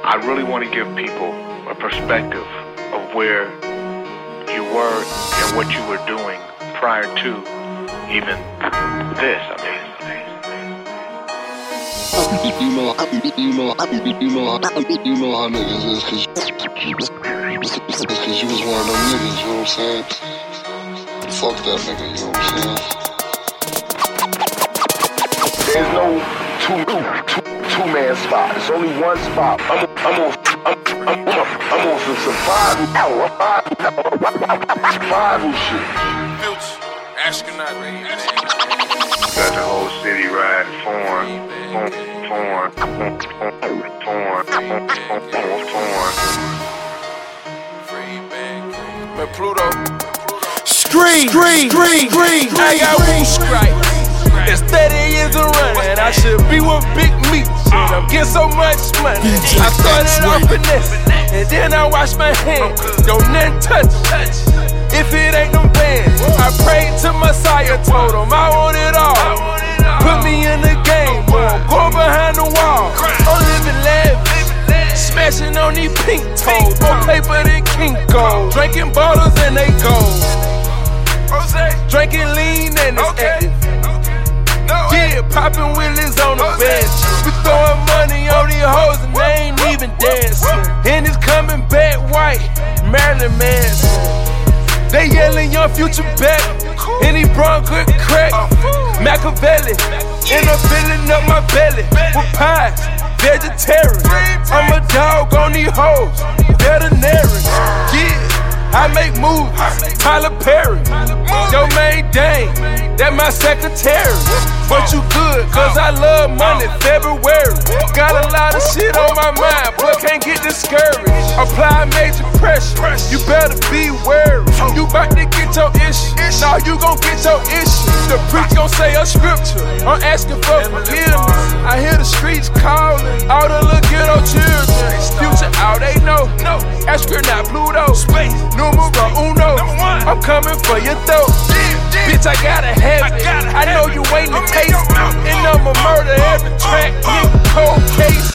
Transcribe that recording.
I really want to give people a perspective of where you were and what you were doing prior to even this. You know how niggas is, cause you was one of them niggas, you know what I'm saying? Fuck that nigga, you know what I'm saying? There's no two-man spot. It's only one spot. I'm on some survival shit. Astronaut, Got the whole city riding foreign. Man, Pluto. Scream. I got woo strike. It's 30 years of running. I should be with Big Meat. Shit, I'm getting so much money. I started off finesse, and then I washed my hands. Don't nothing touch. If it ain't them bands, I prayed to Messiah, told him I want it all. Put me in the game, boy. Go behind the wall. I'm living lavish, smashing on these pink toes. More paper than Kinko. Drinking bottles and they gold. Drinking lean and it's active. Yeah, popping willies on the bench. We throwing money on these hoes and they ain't even dancing. And it's coming back white, Marilyn Manson. They yelling young Future back, and he brought good crack. Machiavelli, and I'm filling up my belly with pies, vegetarian. I'm a dog on these hoes, veterinarian. Yeah, I make movies, Tyler Perry. Yo, main dang, that my secretary. But you good, cause I love money, February. Got a lot of shit on my mind, but can't get discouraged. Apply major pressure, you better be wary. You bout to get your issue, now you gon' get your issue. The preach gon' say a scripture, I'm asking for forgiveness. I hear the streets calling, all the little ghetto children. Future out, they know, astronaut Pluto, space, numero uno. I'm coming for your throat, bitch, I gotta have it. I know you ain't the taste, and I'ma murder every track, nigga, cold case.